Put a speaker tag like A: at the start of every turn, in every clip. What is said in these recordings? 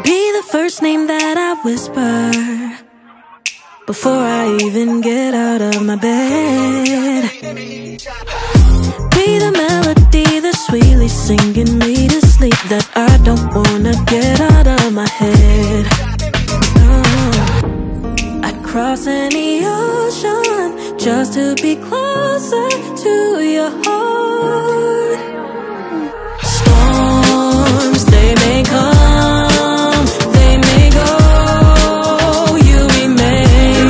A: Be the first name that I whisper before I even get out of my bed. Be the melody that's sweetly singing me to sleep, that I don't wanna get out of my head. I'd cross any ocean just to be closer to your heart. Storms, they may come, they may go, you remain.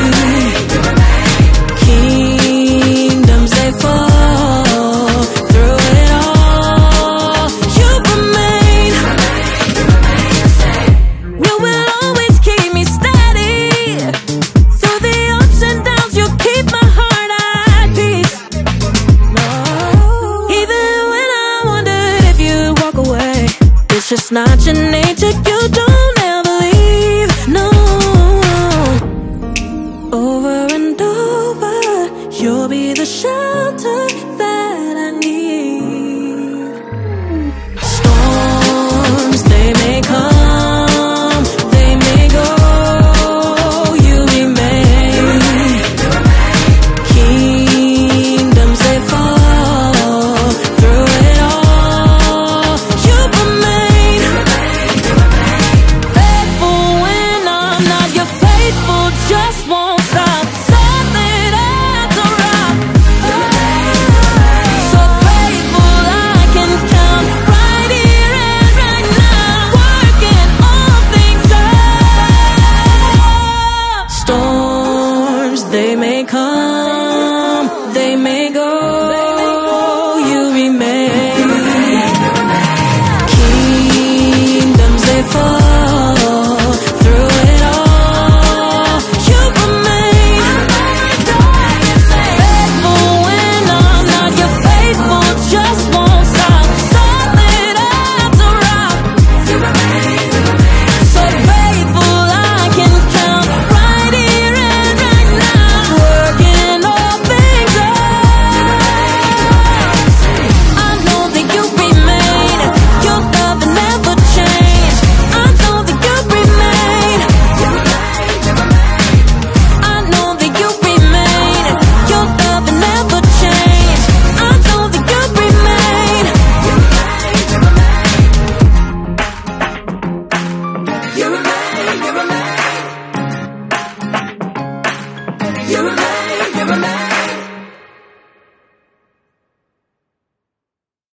A: Kingdoms, they fall, through it all, you remain. You will always keep me steady. Through the ups and downs, you keep my heart at peace. Even when I wondered if you'd walk away, it's just not your